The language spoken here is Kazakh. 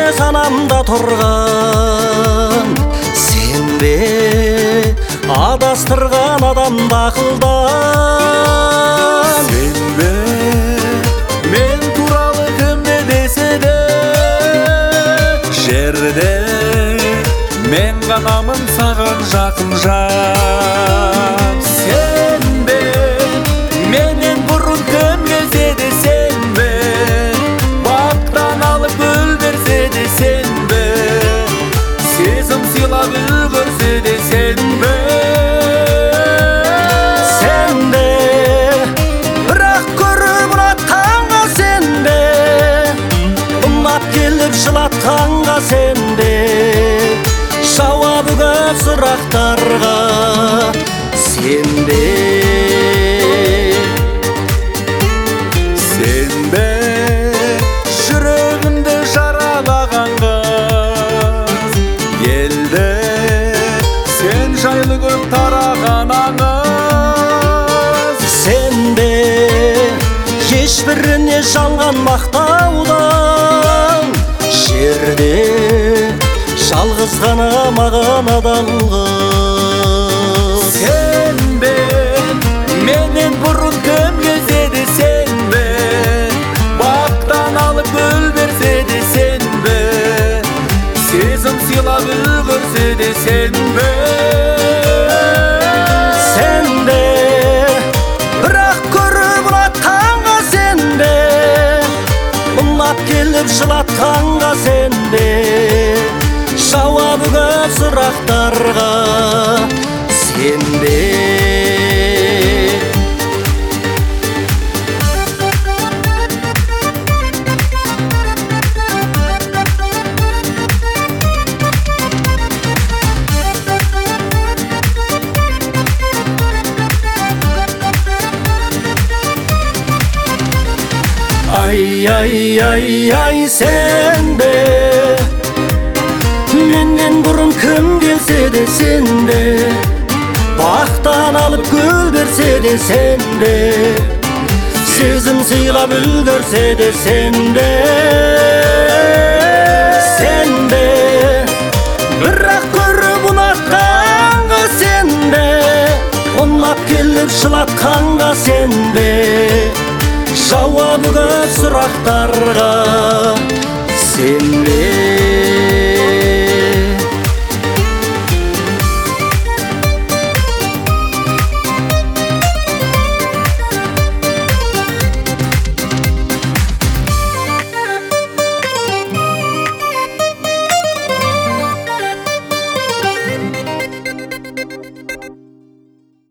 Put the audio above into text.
санамда тұрған, сен бе адастырған адамды ақылдан? Сен бе мен туралы кім не десе де, жерде мен ғанамын саған жақын жан. Сен бе менен бұрын кім келсе де, сен бе бақтан алып гүл берсе де, сен бе сезім сыйлап үлгерсе де, сен бе? Сен бе бірақ көріп ұнатқанға, сен бе ұнап келіп жылатқанға, сен бе жауабы көп сұрақтарға, сен бе? Сен бе жүрегімді жаралаған қыз, елде сен жайлы көп тараған аңыз? Сен бе ешбіріне жалған мақтаудан, жерде жалғыз ғана маған адал қыз? Сен бе менен бұрын кім келсе де, сен бе бақтан алып гүл берсе де, сен бе сезім сыйлап үлгерсе де, сен бе? Сен бе бірақ көріп ұнатқанға, сен бе ұнап келіп жылатқанға, сен бе жауабы көп сұрақтарға, сен бе? Ай, ай, ай, ай, сен бе менен бұрын кім келсе де, сен бе бақтан алып гүл берсе де, сен бе сезім сыйлап үлгерсе де, сен бе? Сен бе бірақ көріп ұнатқанға, сен бе ұнап келіп жылатқанға, сен бе жауабы көп сұрақтарға, сен бе?